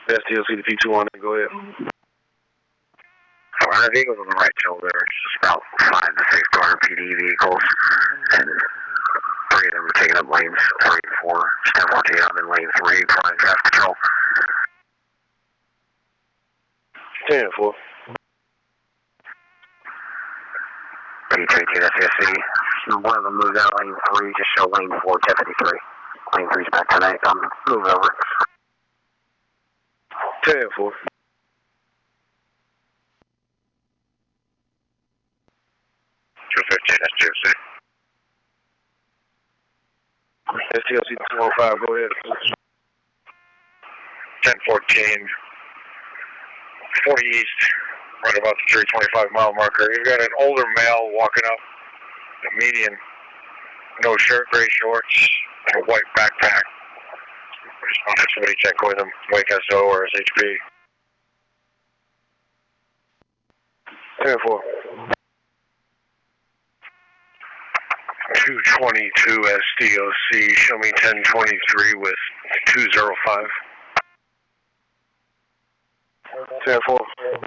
STLC to P21, go ahead. The vehicles on the right shoulder, just about 5 to 6 daughter PD vehicles, and 3 of them are taking up lanes 3 and 4. Step 14, I'm in lane 3, providing traffic control. 10-4. P32 SSC. One of them moved out lane 3, just show lane 4, 1053. Lane 3's back tonight. Move over. 10-4. STLC. STLC 215, go ahead. 1014, 40 east, right about the 325 mile marker. You've got an older male walking up the median, no shirt, gray shorts, and a white backpack. Just want to have somebody check with him, Wake SO or SHP. 10-4. 222 SDOC, show me 1023 with 205. 10-4.